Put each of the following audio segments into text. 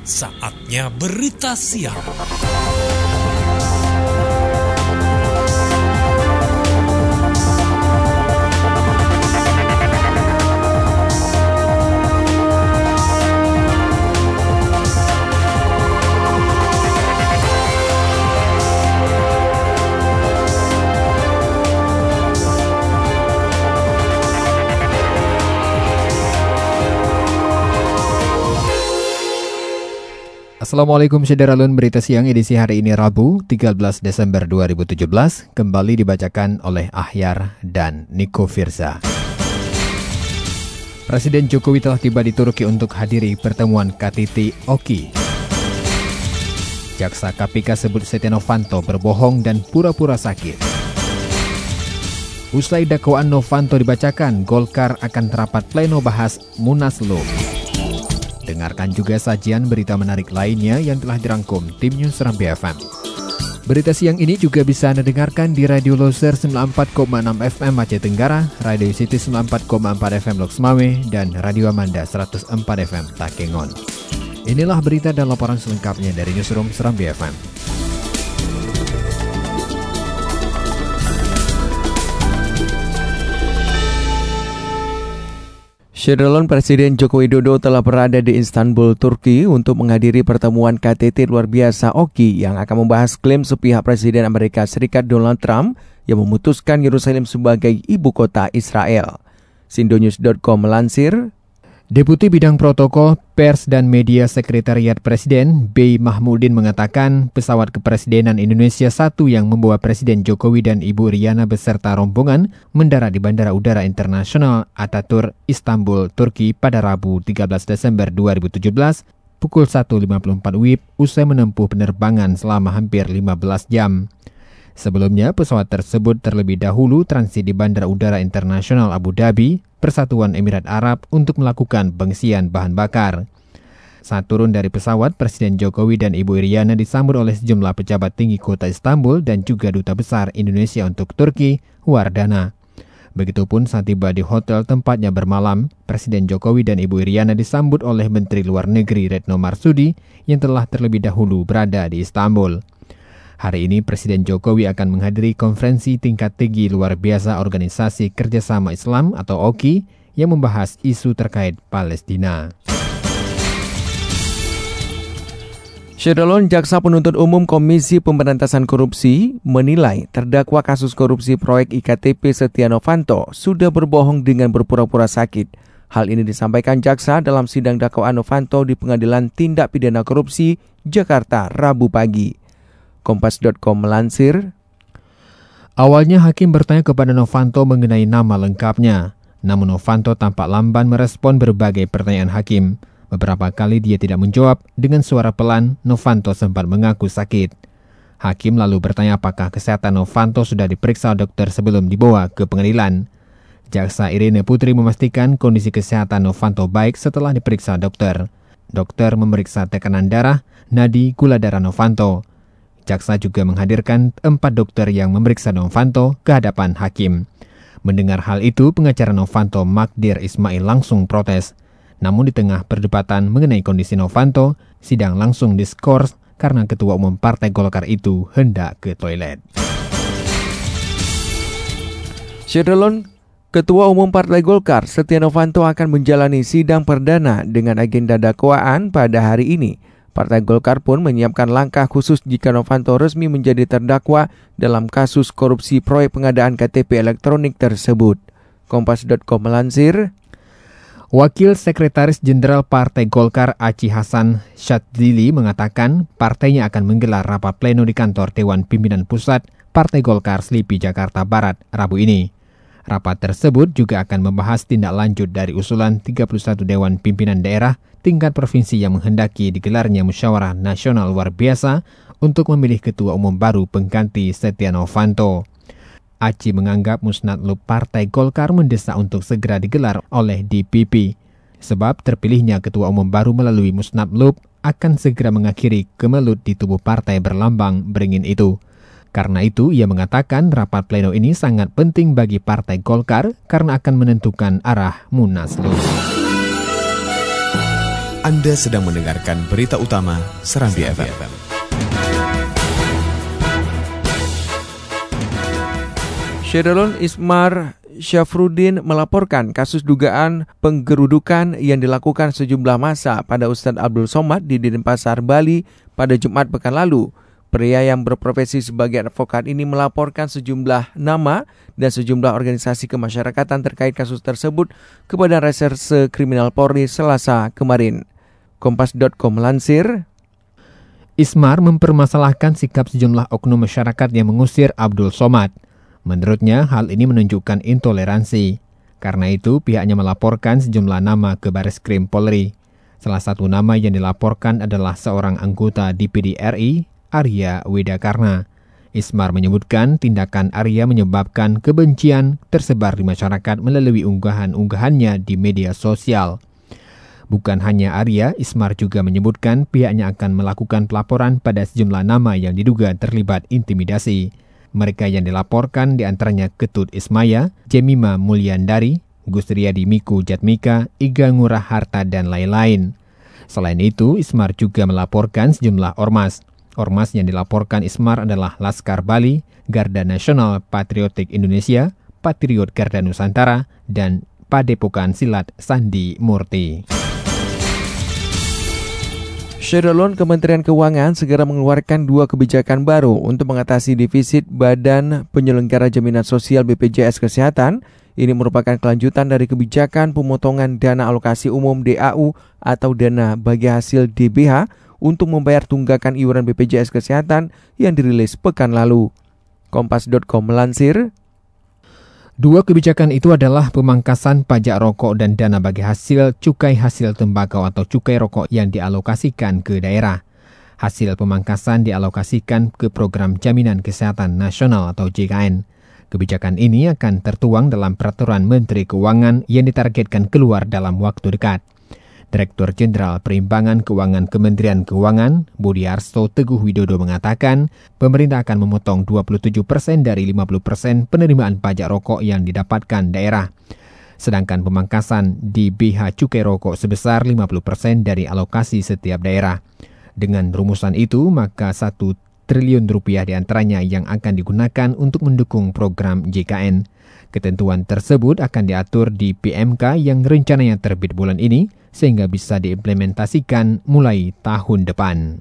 Saatnya berita siang. Assalamualaikum Syederalun, berita siang edisi hari ini Rabu 13 Desember 2017 kembali dibacakan oleh Ahyar dan Niko Firza. Presiden Jokowi telah tiba di Turki untuk hadiri pertemuan KTT Oki. Jaksa KPK sebut Setia Novanto berbohong dan pura-pura sakit. Usai dakwaan Novanto dibacakan, Golkar akan rapat pleno bahas Munaslup. Dengarkan juga sajian berita menarik lainnya yang telah dirangkum tim News Serambi FM. Berita siang ini juga bisa Anda dengarkan di Radio Loser 94,6 FM Aceh Tenggara, Radio City 94,4 FM Lok Semawe, dan Radio Amanda 104 FM Takengon. Inilah berita dan laporan selengkapnya dari Newsroom Serambi FM. Syederalun, Presiden Joko Widodo telah berada di Istanbul, Turki untuk menghadiri pertemuan KTT luar biasa Oki yang akan membahas klaim sepihak Presiden Amerika Serikat Donald Trump yang memutuskan Yerusalem sebagai ibu kota Israel. Sindonews.com melansir, Deputi Bidang Protokol, Pers dan Media Sekretariat Presiden, B. Mahmudin mengatakan pesawat kepresidenan Indonesia 1 yang membawa Presiden Jokowi dan Ibu Riana beserta rombongan mendarat di Bandara Udara Internasional Ataturk, Istanbul, Turki pada Rabu 13 Desember 2017 pukul 1.54 WIB usai menempuh penerbangan selama hampir 15 jam. Sebelumnya, pesawat tersebut terlebih dahulu transit di Bandara Udara Internasional Abu Dhabi, Persatuan Emirat Arab untuk melakukan pengisian bahan bakar. Saat turun dari pesawat, Presiden Jokowi dan Ibu Iriana disambut oleh sejumlah pejabat tinggi kota Istanbul dan juga Duta Besar Indonesia untuk Turki, Wardana. Begitupun saat tiba di hotel tempatnya bermalam, Presiden Jokowi dan Ibu Iriana disambut oleh Menteri Luar Negeri Retno Marsudi yang telah terlebih dahulu berada di Istanbul. Hari ini Presiden Jokowi akan menghadiri konferensi tingkat tinggi luar biasa Organisasi Kerjasama Islam atau OKI yang membahas isu terkait Palestina. Syederalun, Jaksa Penuntut Umum Komisi Pemberantasan Korupsi menilai terdakwa kasus korupsi proyek IKTP Setia Novanto sudah berbohong dengan berpura-pura sakit. Hal ini disampaikan jaksa dalam sidang dakwaan Novanto di Pengadilan Tindak Pidana Korupsi Jakarta Rabu pagi. Kompas.com melansir, awalnya hakim bertanya kepada Novanto mengenai nama lengkapnya. Namun Novanto tampak lamban merespon berbagai pertanyaan hakim. Beberapa kali dia tidak menjawab. Dengan suara pelan, Novanto sempat mengaku sakit. Hakim lalu bertanya apakah kesehatan Novanto sudah diperiksa dokter sebelum dibawa ke pengadilan. Jaksa Irene Putri memastikan kondisi kesehatan Novanto baik setelah diperiksa dokter. Dokter memeriksa tekanan darah, nadi, gula darah Novanto. Jaksa juga menghadirkan 4 dokter yang memeriksa Novanto ke hadapan hakim. Mendengar hal itu, pengacara Novanto Magdir Ismail langsung protes. Namun di tengah perdebatan mengenai kondisi Novanto, sidang langsung diskors karena Ketua Umum Partai Golkar itu hendak ke toilet. Syederalun, Ketua Umum Partai Golkar Setia Novanto akan menjalani sidang perdana dengan agenda dakwaan pada hari ini. Partai Golkar pun menyiapkan langkah khusus jika Novanto resmi menjadi terdakwa dalam kasus korupsi proyek pengadaan KTP elektronik tersebut. Kompas.com melansir, Wakil Sekretaris Jenderal Partai Golkar Aci Hasan Syadzili mengatakan partainya akan menggelar rapat pleno di kantor Dewan Pimpinan Pusat Partai Golkar Slipi Jakarta Barat Rabu ini. Rapat tersebut juga akan membahas tindak lanjut dari usulan 31 Dewan Pimpinan Daerah tingkat provinsi yang menghendaki digelarnya musyawarah nasional luar biasa untuk memilih ketua umum baru pengganti Setia Novanto. Aci menganggap Musnadlup Partai Golkar mendesak untuk segera digelar oleh DPP. Sebab terpilihnya ketua umum baru melalui Musnadlup akan segera mengakhiri kemelut di tubuh partai berlambang beringin itu. Karena itu, ia mengatakan rapat pleno ini sangat penting bagi Partai Golkar karena akan menentukan arah Munaslup. Anda sedang mendengarkan berita utama Serambi FM. Syedalon Ismar Syafruddin melaporkan kasus dugaan penggerudukan yang dilakukan sejumlah massa pada Ustadz Abdul Somad di Denpasar, Bali pada Jumat pekan lalu. Pria yang berprofesi sebagai advokat ini melaporkan sejumlah nama dan sejumlah organisasi kemasyarakatan terkait kasus tersebut kepada Reserse Kriminal Polri Selasa kemarin. Kompas.com melansir, Ismar mempermasalahkan sikap sejumlah oknum masyarakat yang mengusir Abdul Somad. Menurutnya, hal ini menunjukkan intoleransi. Karena itu, pihaknya melaporkan sejumlah nama ke Bareskrim Polri. Salah satu nama yang dilaporkan adalah seorang anggota DPD RI, Arya Widakarna. Ismar menyebutkan tindakan Arya menyebabkan kebencian tersebar di masyarakat melalui unggahan-unggahannya di media sosial. Bukan hanya Arya, Ismar juga menyebutkan pihaknya akan melakukan pelaporan pada sejumlah nama yang diduga terlibat intimidasi. Mereka yang dilaporkan diantaranya Ketut Ismaya, Jemima Mulyandari, Gusriyadi Miku Jatmika, Iga Ngurah Harta, dan lain-lain. Selain itu, Ismar juga melaporkan sejumlah ormas. Ormas yang dilaporkan Ismar adalah Laskar Bali, Garda Nasional Patriotik Indonesia, Patriot Garda Nusantara, dan Padepokan Silat Sandi Murti. Syedalon Kementerian Keuangan segera mengeluarkan 2 kebijakan baru untuk mengatasi defisit Badan Penyelenggara Jaminan Sosial BPJS Kesehatan. Ini merupakan kelanjutan dari kebijakan pemotongan dana alokasi umum DAU atau dana bagi hasil DBH untuk membayar tunggakan iuran BPJS Kesehatan yang dirilis pekan lalu. Kompas.com melansir, 2 kebijakan itu adalah pemangkasan pajak rokok dan dana bagi hasil cukai hasil tembakau atau cukai rokok yang dialokasikan ke daerah. Hasil pemangkasan dialokasikan ke Program Jaminan Kesehatan Nasional atau JKN. Kebijakan ini akan tertuang dalam Peraturan Menteri Keuangan yang ditargetkan keluar dalam waktu dekat. Direktur Jenderal Perimbangan Keuangan Kementerian Keuangan, Budiarto Teguh Widodo mengatakan, pemerintah akan memotong 27% dari 50% penerimaan pajak rokok yang didapatkan daerah. Sedangkan pemangkasan di BH Cukai Rokok sebesar 50% dari alokasi setiap daerah. Dengan rumusan itu, maka 1 triliun rupiah diantaranya yang akan digunakan untuk mendukung program JKN. Ketentuan tersebut akan diatur di PMK yang rencananya terbit bulan ini, sehingga bisa diimplementasikan mulai tahun depan.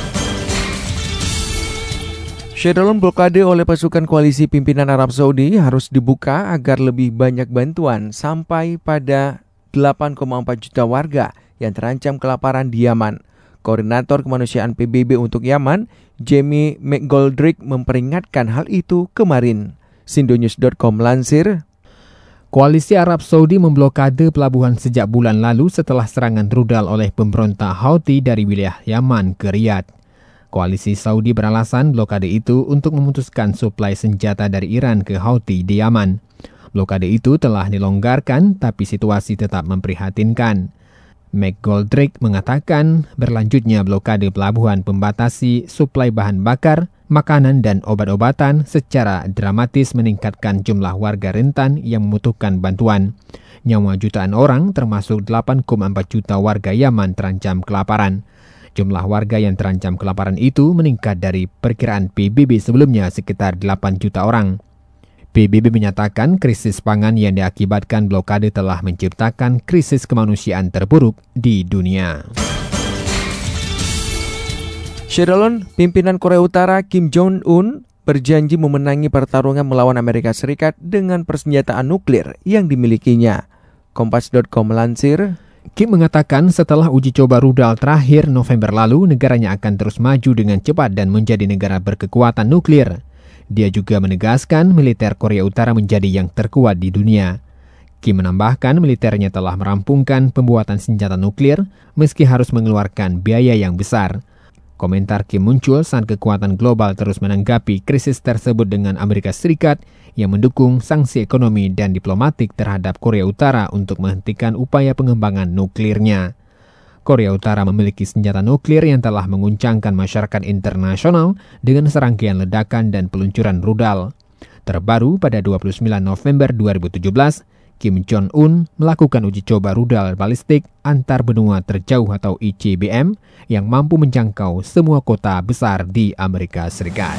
Syedalon blokade oleh pasukan koalisi pimpinan Arab Saudi harus dibuka agar lebih banyak bantuan sampai pada 8,4 juta warga yang terancam kelaparan di Yaman. Koordinator Kemanusiaan PBB untuk Yaman, Jamie McGoldrick, memperingatkan hal itu kemarin. Sindonews.com melansir, Koalisi Arab Saudi memblokade pelabuhan sejak bulan lalu setelah serangan rudal oleh pemberontak Houthi dari wilayah Yaman ke Riyadh. Koalisi Saudi beralasan blokade itu untuk memutuskan suplai senjata dari Iran ke Houthi di Yaman. Blokade itu telah dilonggarkan, tapi situasi tetap memprihatinkan. McGoldrick mengatakan berlanjutnya blokade pelabuhan membatasi suplai bahan bakar, makanan dan obat-obatan secara dramatis meningkatkan jumlah warga rentan yang membutuhkan bantuan. Nyawa jutaan orang termasuk 8,4 juta warga Yaman terancam kelaparan. Jumlah warga yang terancam kelaparan itu meningkat dari perkiraan PBB sebelumnya sekitar 8 juta orang. PBB menyatakan krisis pangan yang diakibatkan blokade telah menciptakan krisis kemanusiaan terburuk di dunia. Syedalon, pimpinan Korea Utara Kim Jong-un berjanji memenangi pertarungan melawan Amerika Serikat dengan persenjataan nuklir yang dimilikinya. Kompas.com melansir, Kim mengatakan setelah uji coba rudal terakhir November lalu, negaranya akan terus maju dengan cepat dan menjadi negara berkekuatan nuklir. Dia juga menegaskan militer Korea Utara menjadi yang terkuat di dunia. Kim menambahkan militernya telah merampungkan pembuatan senjata nuklir meski harus mengeluarkan biaya yang besar. Komentar Kim muncul saat kekuatan global terus menanggapi krisis tersebut dengan Amerika Serikat yang mendukung sanksi ekonomi dan diplomatik terhadap Korea Utara untuk menghentikan upaya pengembangan nuklirnya. Korea Utara memiliki senjata nuklir yang telah menguncangkan masyarakat internasional dengan serangkaian ledakan dan peluncuran rudal. Terbaru pada 29 November 2017, Kim Jong-un melakukan uji coba rudal balistik antar benua terjauh atau ICBM yang mampu menjangkau semua kota besar di Amerika Serikat.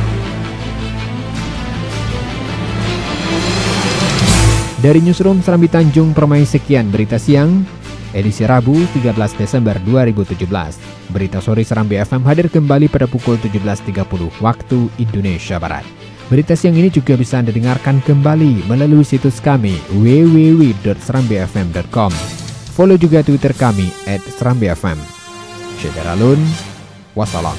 Dari Newsroom Serambi Tanjung Permai, sekian berita siang, edisi Rabu 13 Desember 2017. Berita sore Serambi FM hadir kembali pada pukul 17.30 waktu Indonesia Barat. Berita siang ini juga bisa Anda dengarkan kembali melalui situs kami www.serambifm.com. Follow juga Twitter kami @serambifm. Syederalun, wassalam.